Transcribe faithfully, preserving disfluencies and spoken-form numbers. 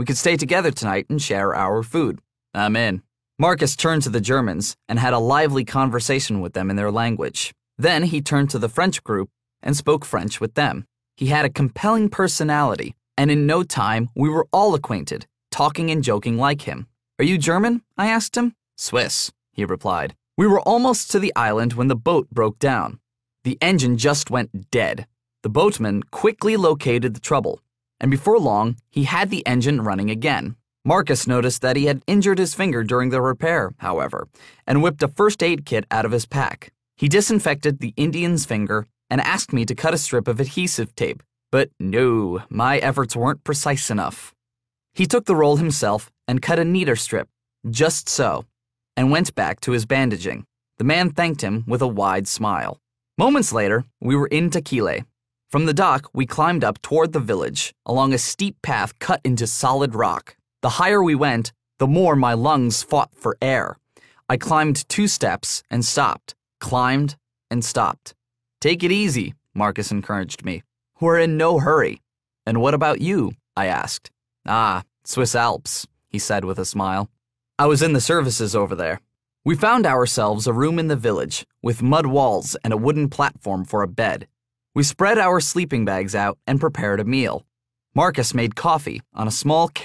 We could stay together tonight and share our food. I'm in. Marcus turned to the Germans and had a lively conversation with them in their language. Then he turned to the French group and spoke French with them. He had a compelling personality, and in no time we were all acquainted, talking and joking like him. Are you German? I asked him. Swiss, he replied. We were almost to the island when the boat broke down. The engine just went dead. The boatman quickly located the trouble, and before long, he had the engine running again. Marcus noticed that he had injured his finger during the repair, however, and whipped a first aid kit out of his pack. He disinfected the Indian's finger and asked me to cut a strip of adhesive tape, but no, my efforts weren't precise enough. He took the roll himself and cut a neater strip, just so, and went back to his bandaging. The man thanked him with a wide smile. Moments later, we were in Taquile. From the dock, we climbed up toward the village, along a steep path cut into solid rock. The higher we went, the more my lungs fought for air. I climbed two steps and stopped, climbed and stopped. Take it easy, Marcus encouraged me. We're in no hurry. And what about you? I asked. Ah, Swiss Alps, he said with a smile. I was in the services over there. We found ourselves a room in the village, with mud walls and a wooden platform for a bed. We spread our sleeping bags out and prepared a meal. Marcus made coffee on a small